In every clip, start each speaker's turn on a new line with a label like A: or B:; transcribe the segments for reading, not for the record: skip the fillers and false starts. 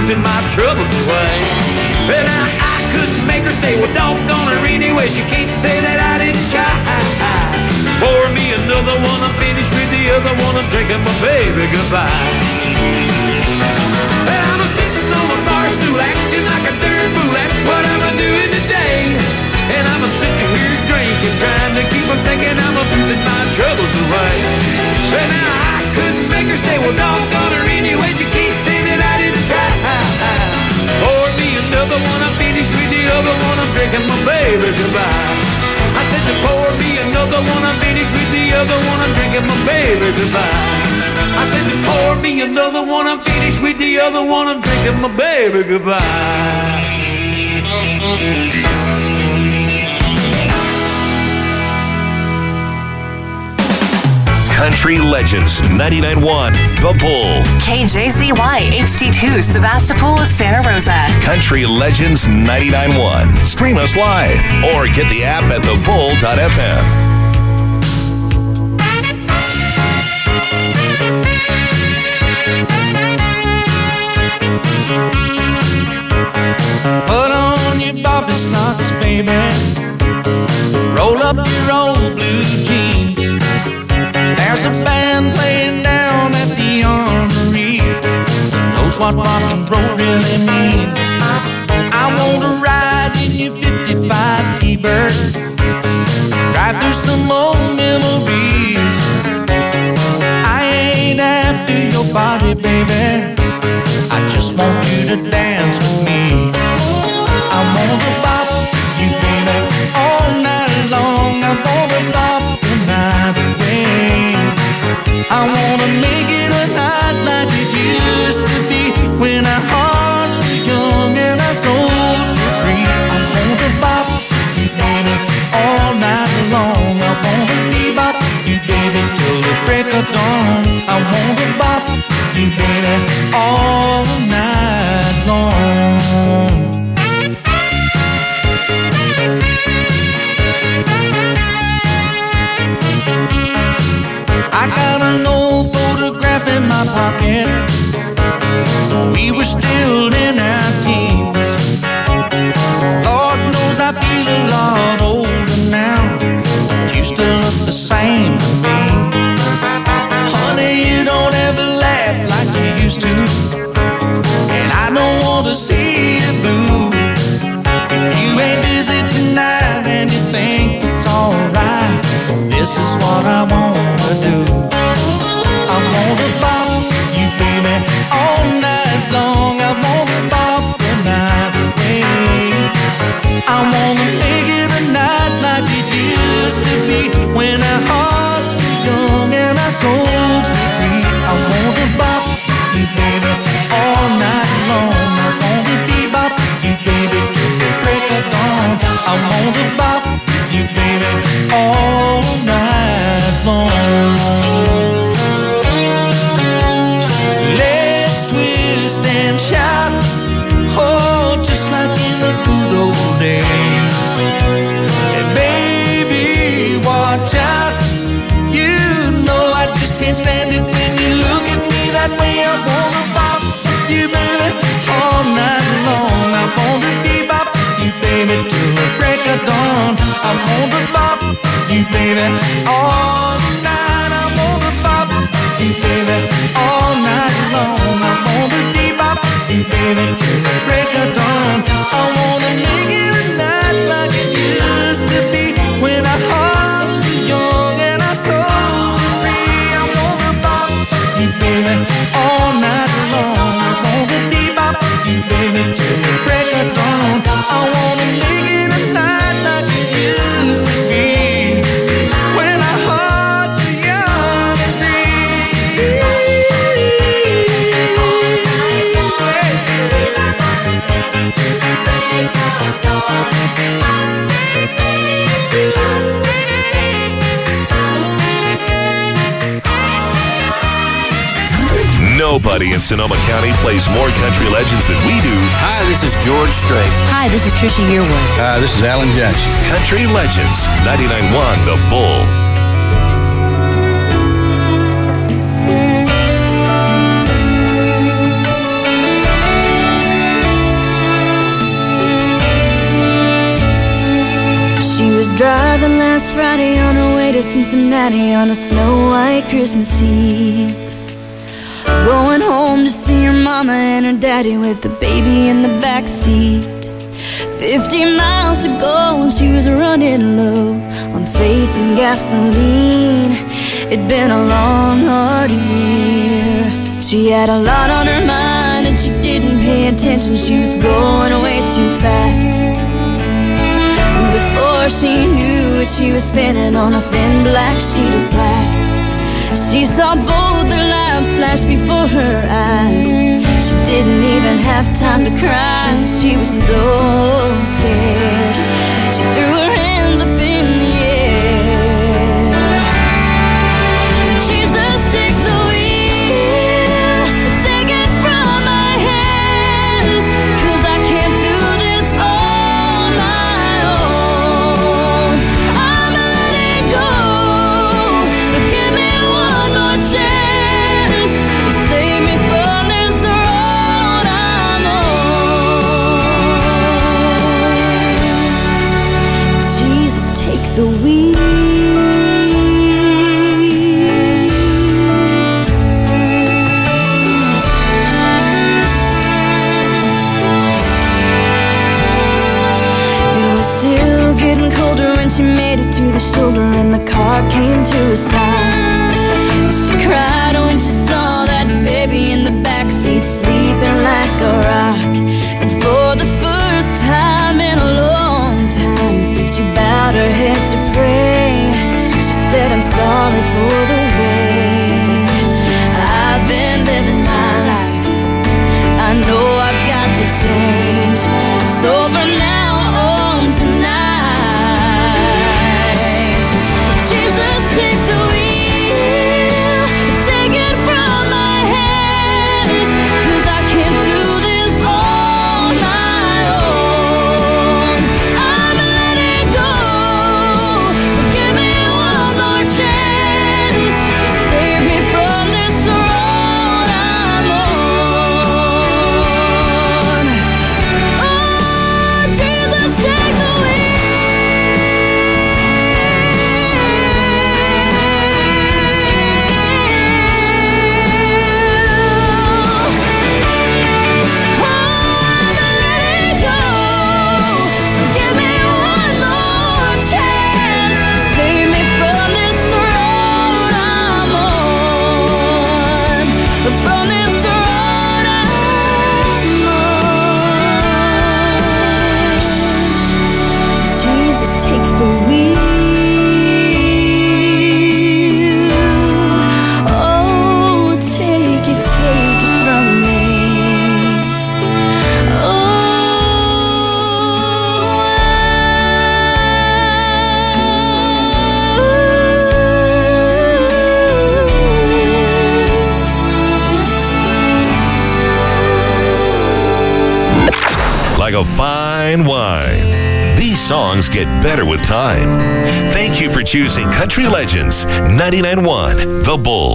A: boozing my troubles away. Well, now I couldn't make her stay, well, doggone her anyway. She can't say that I didn't try. Pour me another one, I'm finished with the other one, I'm drinking my baby goodbye. Well, I'm sitting on a bar stool, acting like a darn fool, that's what I'm doing today. And I'm sitting here drinking, trying to keep on thinking I'm abusing my troubles away. Well, now I couldn't make her stay, well, doggone her anyway. She can't say that I didn't try. Pour me another one, I'm finished with the other one, I'm drinking my baby goodbye. I said to pour me another one, I'm finished with the other one, I'm drinking my baby goodbye. I said to pour me another one, I'm finished with the other one, I'm drinking my baby goodbye.
B: Country Legends 99.1 The Bull.
C: KJZY HD2 Sebastopol, Santa Rosa.
B: Country Legends 99.1. Stream us live or get the app at thebull.fm.
D: Put on your Bobby socks, baby. Roll up your old blue jeans. There's a band playing down at the Armory. Knows what rock and roll really means. I want to ride in your 55 T-Bird. Drive through some old memories. I ain't after your body, baby. I just want you to dance with me. I want to bop you, baby, all night long. I want to bop the night away. I want to make it a night like it used to be, when our hearts were young and our souls were free. I want to bop you, baby, all night long. I want to bebop you, baby, till the break of dawn. I want to bop you, baby, all night long. I got an old photograph in my pocket. We were still in our teens. Lord knows I feel a lot older now, but you still look the same to me. Honey, you don't ever laugh like you used to, and I don't want to see you blue. If you ain't busy tonight and you think it's alright, this is what I wanna do. I wanna bop you, baby, all night long. I wanna bop the night away. I wanna make it a night like it used to be, when our hearts were young and our souls were free. I wanna bop you, baby, all night long. I wanna bebop you, baby, till the break of dawn. I wanna bop you, baby, all night long. Let's twist and shout, oh, just like in the good old days. And baby, watch out, you know I just can't stand it when you look at me that way. I wanna bop you, baby, all night long. I wanna bebop you, baby, till the break of dawn. I wanna bop you, baby, all night. I wanna bop you, baby, all night long. I wanna bebop you, baby, till the break of dawn. I wanna make it a night like it used to be, when our hearts were young and our souls were free. I wanna bop you, baby, all night long. I wanna bebop you, baby, till the break of dawn. I wanna make it a night like it used to be, when our hearts were young and free.
B: Nobody in Sonoma County plays more country legends than we do.
E: Hi, this is George Strait.
F: Hi, this is Trisha Yearwood.
E: Hi, this is Alan Jackson.
B: Country Legends 99.1 The Bull.
F: driving last Friday on her way to Cincinnati on a snow-white Christmas Eve. Going home to see her mama and her daddy with the baby in the backseat. 50 miles to go and she was running low on faith and gasoline. It'd been a long, hard year. She had a lot on her mind and she didn't pay attention. She was going way too fast. And before she knew it, she was spinning on a thin black sheet of glass. She saw both their lives flash before her eyes. She didn't even have time to cry. She was so scared. She threw her hands up in the air. Jesus, take the wheel, take it from my hands, 'cause I can't do this on my own. I'm letting go, so give me one more chance. Save me from this road I'm on. Jesus, take the wheel. It was still getting colder when she made it to the shoulder and the car came to a stop. She cried when she saw that baby in the backseat sleeping like a rock. And for the first time in a long time, she bowed her head to pray. She said, I'm sorry for the way I've been living my life. I know I've got to change. So from now on tonight, Jesus, take the wheel, take it from my hands, 'cause I can't do this on my own. I'm letting go, give me one more chance, save me from this road I'm on. Oh, Jesus, take the
B: Like a fine wine, these songs get better with time. Thank you for choosing Country Legends 99.1 The Bull.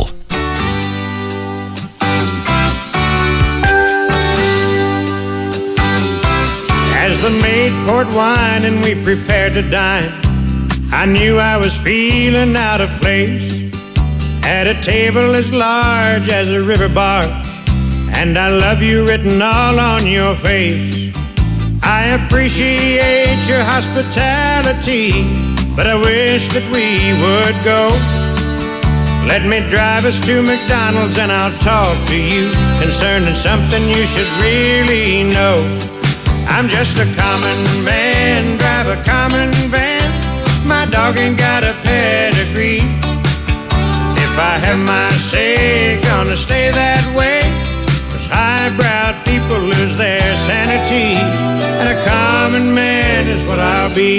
G: As the maid poured wine and we prepared to dine, I knew I was feeling out of place at a table as large as a river bar, and I love you written all on your face. I appreciate your hospitality, but I wish that we would go. Let me drive us to McDonald's and I'll talk to you concerning something you should really know. I'm just a common man, drive a common van. My dog ain't got a pedigree. If I have my say, gonna stay that way. 'Cause highbrow people lose their sanity, and a common man is what I'll be.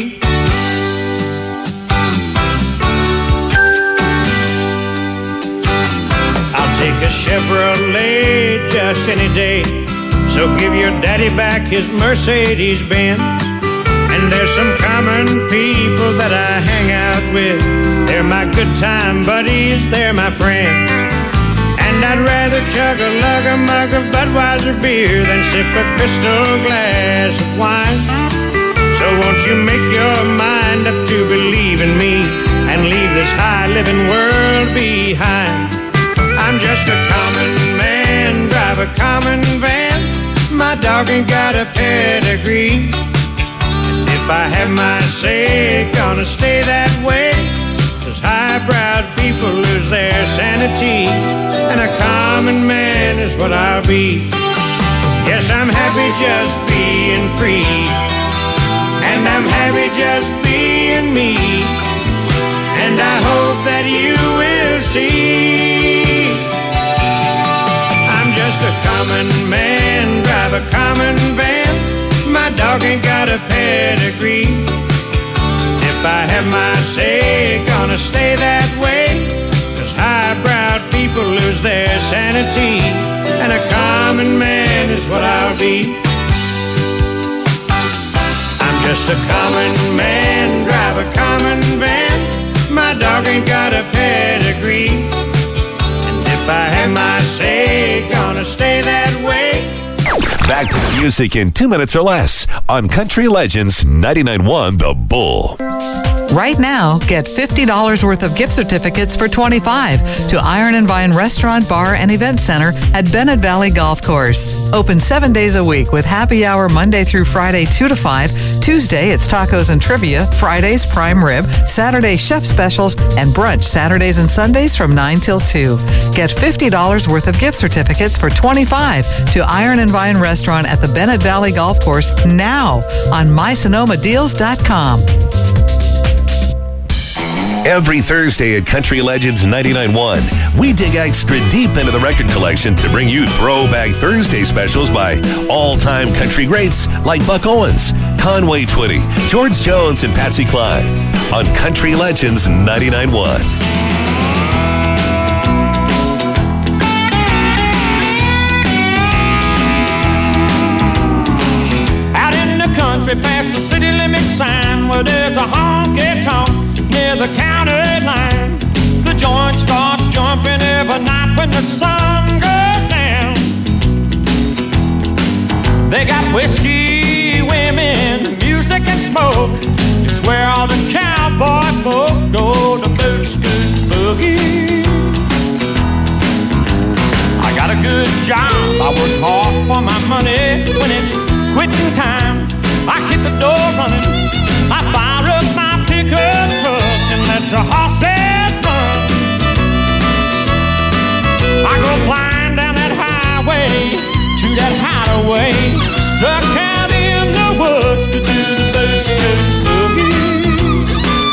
G: I'll take a Chevrolet just any day, so give your daddy back his Mercedes-Benz. And there's some common people that I hang out with. They're my good time buddies, they're my friends. And I'd rather chug a lug a mug of Budweiser beer than sip a crystal glass of wine. So won't you make your mind up to believe in me and leave this high-living world behind? I'm just a common man, drive a common van. My dog ain't got a pedigree. And if I have my say, gonna stay that way. 'Cause high-browed people lose their sanity, and a common man is what I'll be. Yes, I'm happy just being free, and I'm happy just being me. And I hope that you will see. I'm just a common man, drive a common van. My dog ain't got a pedigree. If I have my say, gonna stay that way. 'Cause high-browed people lose their sanity, and a common man is what I'll be. I'm just a common man, drive a common van. My dog ain't got a pedigree. And if I have my say, gonna stay that way.
B: Back to the music in 2 minutes or less on Country Legends 99.1 The Bull.
H: Right now, get $50 worth of gift certificates for $25 to Iron and Vine Restaurant, Bar, and Event Center at Bennett Valley Golf Course. Open 7 days a week with happy hour Monday through Friday 2 to 5. Tuesday, it's tacos and trivia. Fridays, prime rib. Saturday, chef specials. And brunch Saturdays and Sundays from 9 till 2. Get $50 worth of gift certificates for $25 to Iron and Vine Restaurant at the Bennett Valley Golf Course now on mysonomadeals.com.
B: Every Thursday at Country Legends 99.1, we dig extra deep into the record collection to bring you Throwback Thursday specials by all-time country greats like Buck Owens, Conway Twitty, George Jones, and Patsy Cline on Country Legends 99.1.
D: Out in the country past the city limit sign where there's a honky-tonk near the county line. The joint starts jumping every night when the sun goes down. They got whiskey, women, music and smoke. It's where all the cowboy folk go to boot scoot boogie. I got a good job, I work hard for my money. When it's quitting time, I hit the door running. I fire up my pickup truck and let the horses run. I go flying down that highway to that hideaway, stuck out in the woods to do the boot scoot boogie.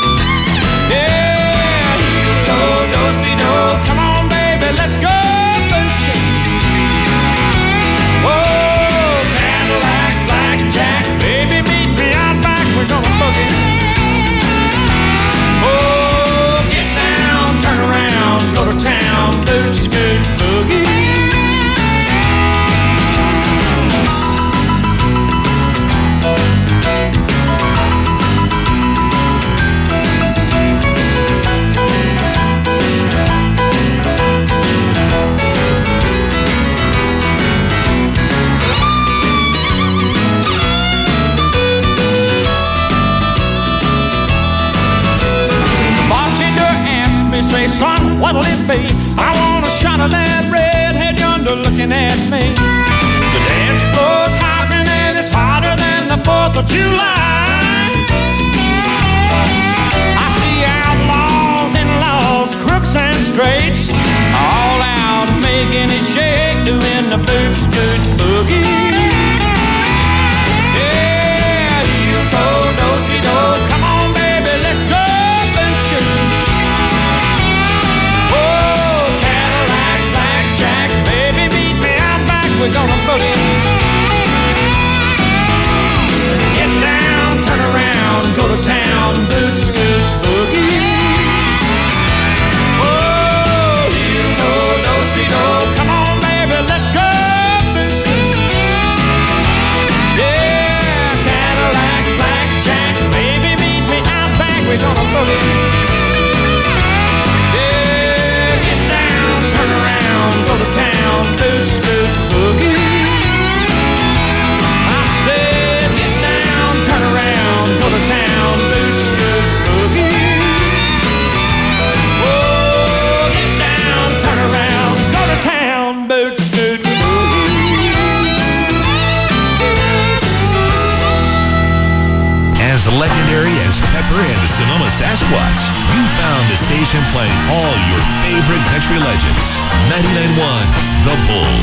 D: Yeah, do-si-do, come on baby, let's go boot scoot. Oh, Cadillac, blackjack, baby meet me out back, we're gonna boogie. Oh, get down, turn around, go to town, boot scoot boogie. Say, son, what'll it be? I want a shot of that redhead yonder looking at me. The dance floor's hopping and it's hotter than the 4th of July. I see outlaws and laws, crooks and straights, all out making it shake, doing the boot scoot boogie. Yeah, heel toe, do-si-do, come on baby, let's go boot scoot. We're gonna boogie. Get down,
B: legendary as Pepper and the Sonoma Sasquatch, you found the station playing all your favorite country legends. 99.1 The Bull.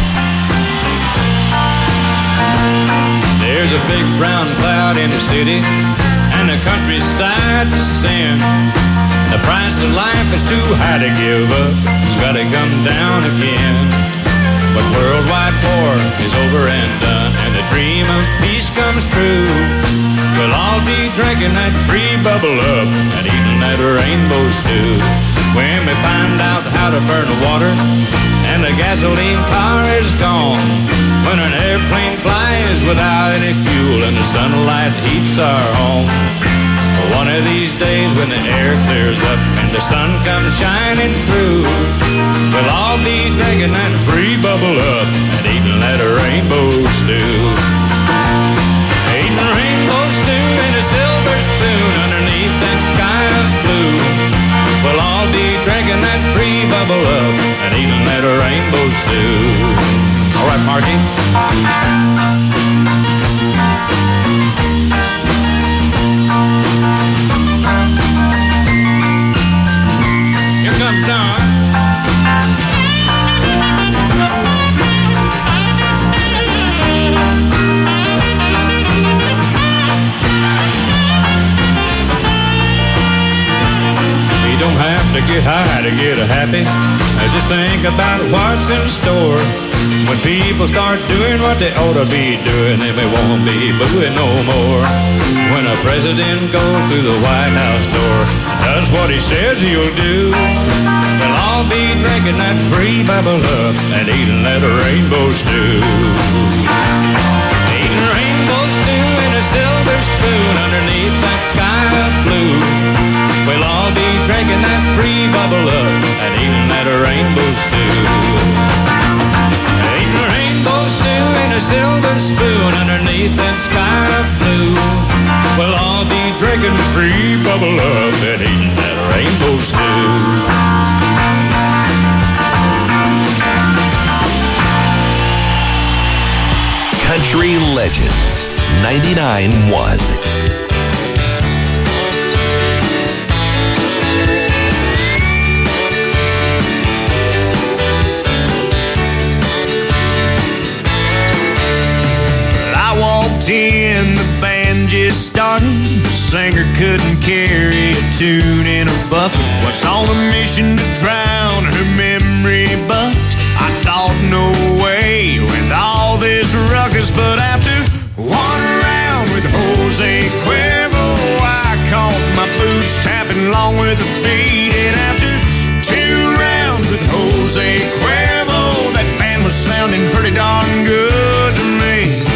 I: There's a big brown cloud in the city and the countryside to sin. The price of life is too high to give up. It's gotta come down again. But worldwide war is over and done, and the dream of peace comes true. We'll all be drinking that free bubble up and eating that rainbow stew. When we find out how to burn the water and the gasoline car is gone, when an airplane flies without any fuel and the sunlight heats our home. One of these days when the air clears up and the sun comes shining through, we'll all be drinking that free bubble up and eating that rainbow stew. Eating rainbow stew in a silver spoon underneath that sky of blue. We'll all be drinking that free bubble up and eating that rainbow stew. All right, Marky. Here comes Don. You don't have to get high to get happy. Just think about what's in store. When people start doing what they ought to be doing, then we won't be booing no more. When a president goes through the White House door, does what he says he'll do, we'll all be drinking that free bubble up and eating that rainbow stew. Eating rainbow stew in a silver spoon underneath that sky of blue. We'll all be drinking that free bubble up and eating that rainbow stew. Eating rainbow stew in a silver spoon underneath that sky of blue. We'll all be drinking free bubble up and eating that rainbow stew.
B: Country Legends, 99.1.
G: In the band just started, the singer couldn't carry a tune in a bucket. Was on a mission to drown her memory, but I thought no way with all this ruckus. But after one round with Jose Cuervo, I caught my boots tapping along with the beat. And after two rounds with Jose Cuervo, that band was sounding pretty darn good to me.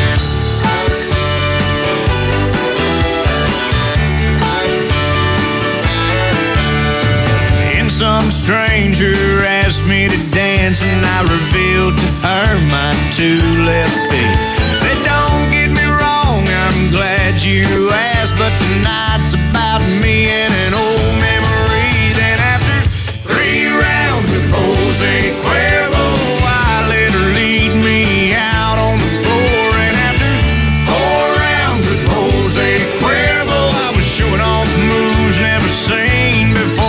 G: Some stranger asked me to dance, and I revealed to her my two left feet. Said, don't get me wrong, I'm glad you asked, but tonight's about me and an old memory. Then after 3 rounds with Jose Cuervo, I let her lead me out on the floor. And after 4 rounds with Jose Cuervo, I was showing off moves never seen before.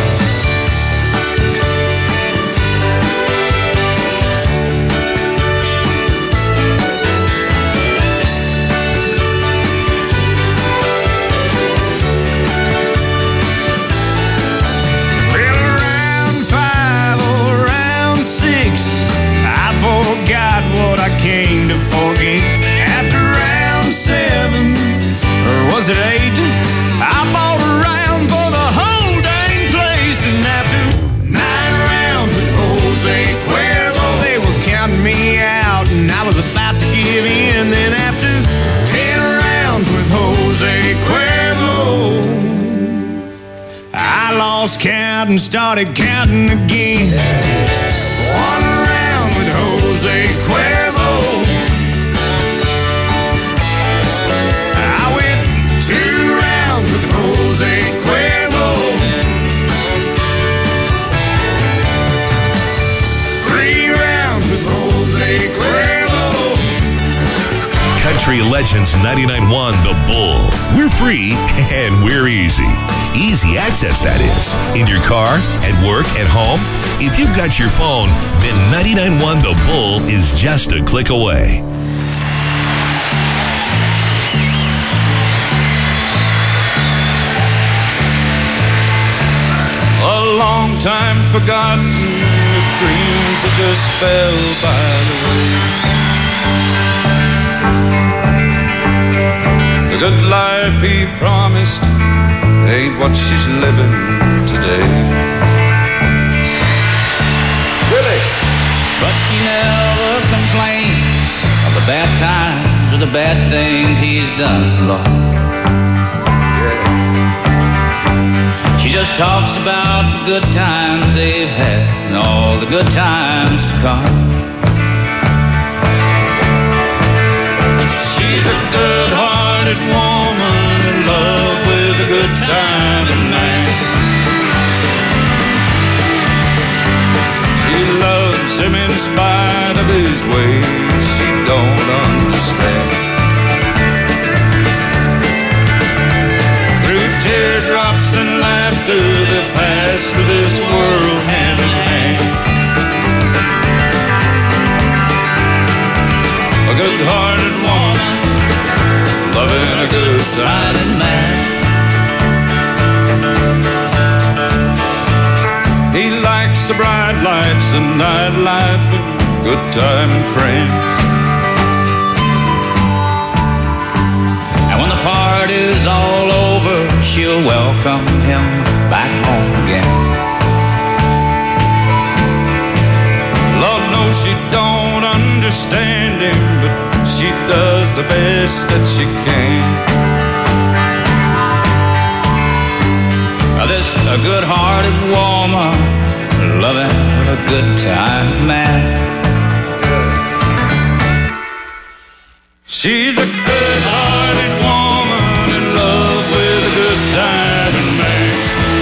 G: What I came to forget. After round 7, or was it 8, I bought a round for the whole dang place. And after 9 rounds with Jose Cuervo, they were counting me out, and I was about to give in. Then after 10 rounds with Jose Cuervo, I lost count and started counting again. 1 round with Jose Cuervo, I went 2 rounds with Jose Cuervo, 3 rounds with Jose Cuervo.
B: Country Legends 99.1 The Bull. We're free and we're easy. Easy access, that is. In your car, at work, at home. If you've got your phone, then 99.1 The Bull is just a click away.
I: A long time forgotten, with dreams that just fell by the way. The good life he promised ain't what she's living today. Really?
E: But she never complains of the bad times or the bad things he's done, Lord. She just talks about the good times they've had and all the good times to come.
I: She's a good-hearted woman in love with a good-timing man. She loves him in spite of his ways she don't understand. Through teardrops and laughter that pass through this world hand in hand. A good-hearted woman loving a good-timing man. He likes the bright lights and nightlife and good-timing friends.
E: And when the party's all over, she'll welcome him back home again.
I: Lord knows she don't understand him, but she does the best that she can.
E: Now this a good-hearted woman loving a good-time man.
I: She's a good-hearted woman in love with a good-timing man.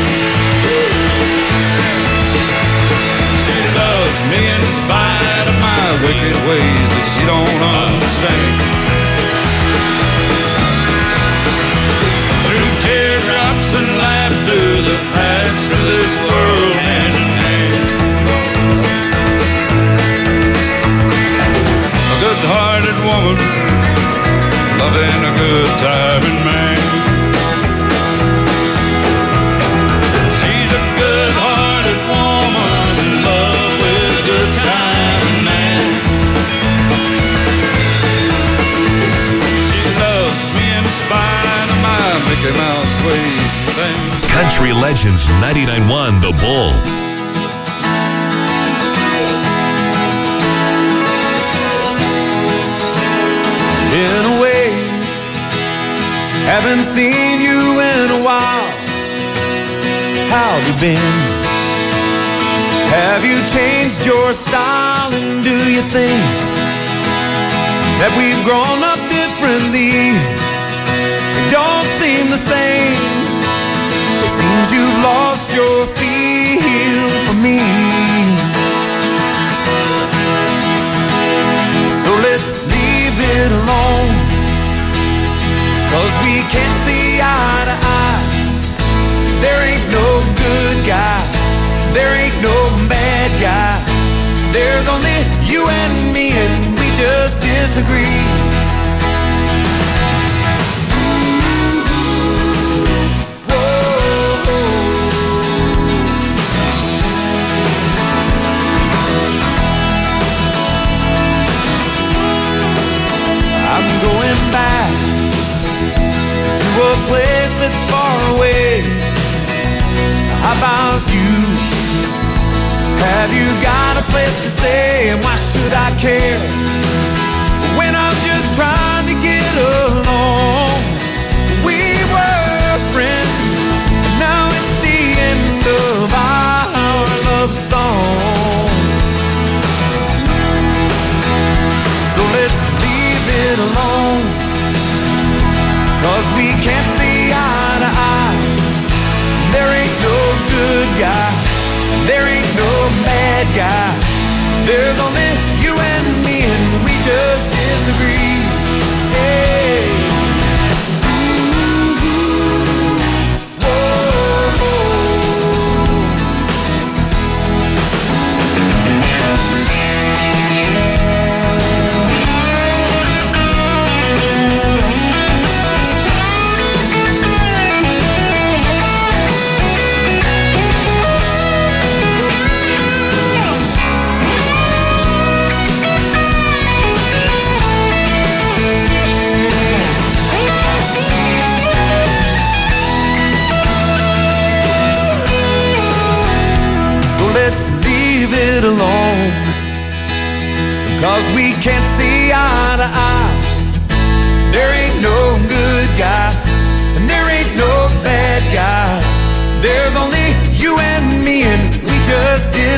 I: She loves me in spite of my wicked ways that she don't understand. Through teardrops and laughter that pass through this world hand in hand. A good-hearted woman loving a good-timing man. She's a good-hearted woman in love with a good-timing man. She loves me in spite of my Mickey Mouse ways and things.
B: Country Legends 99.1 The Bull.
A: In a way, haven't seen you in a while. How have you been? Have you changed your style? And do you think that we've grown up differently? We don't seem the same. It seems you've lost your feel for me. So let's leave it alone, 'cause we can't see eye to eye. There ain't no good guy, there ain't no bad guy. There's only you and me, and we just disagree. I'm going back to a place that's far away. How about you? Have you got a place to stay? And why should I care when I'm just trying to get along? We were friends, and now it's the end of our love song. So let's leave it alone, 'cause we can't see eye to eye. There ain't no good guy, there ain't no bad guy. There's only you and me, and we just disagree. Yeah.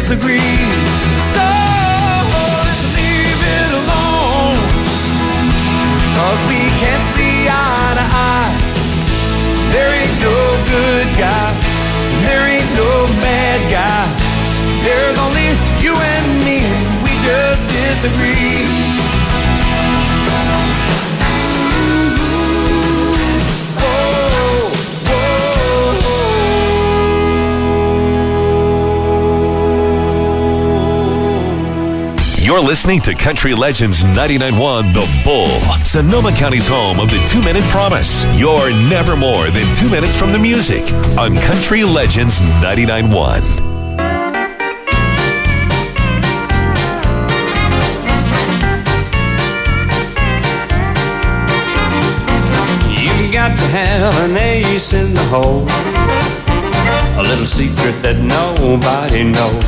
A: disagree. So let's leave it alone, 'cause we can't see eye to eye. There ain't no good guy, there ain't no bad guy. There's only you and me, we just disagree.
B: You're listening to Country Legends 99.1 The Bull, Sonoma County's home of the 2-Minute Promise. You're never more than 2 minutes from the music on Country Legends 99.1.
E: You've got to have an ace in the hole, a little secret that nobody knows.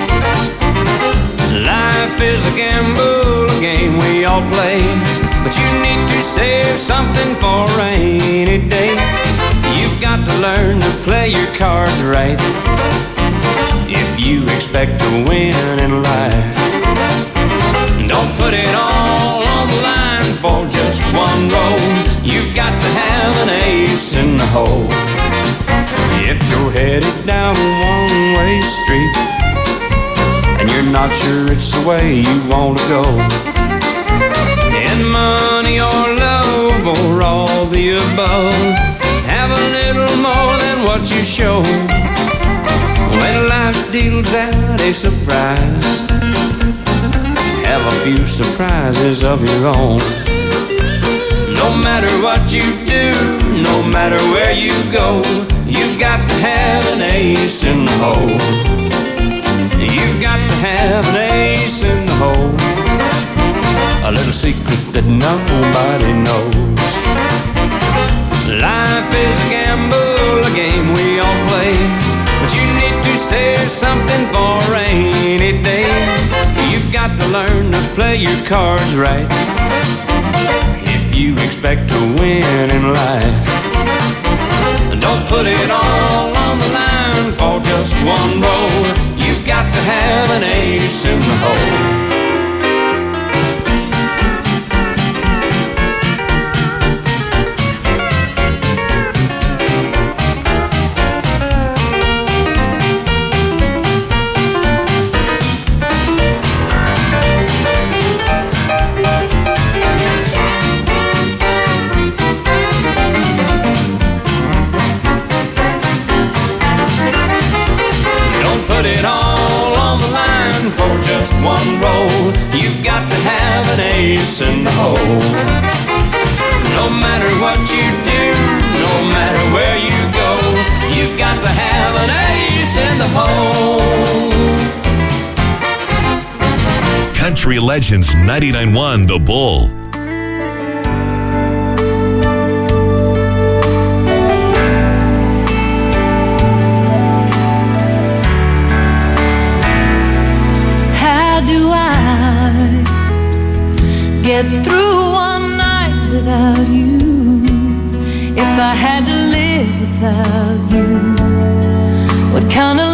E: Life is a gamble, a game we all play, but you need to save something for a rainy day. You've got to learn to play your cards right if you expect to win in life. Don't put it all on the line for just one roll. You've got to have an ace in the hole. If you're headed down a one-way street and you're not sure it's the way you want to go, in money or love or all the above, have a little more than what you show. When life deals out a surprise, have a few surprises of your own. No matter what you do, no matter where you go, you've got to have an ace in the hole. You've got to have an ace in the hole, a little secret that nobody knows. Life is a gamble, a game we all play, but you need to save something for a rainy day. You've got to learn to play your cards right if you expect to win in life. Don't put it all on the line for just one roll. You've got to have an ace in the hole. Put it all on the line for just one roll. You've got to have an ace in the hole. No matter what you do, no matter where you go, you've got to have an ace in the hole.
B: Country Legends 99.1 The Bull.
F: Get through one night without you, if I had to live without you. What kind of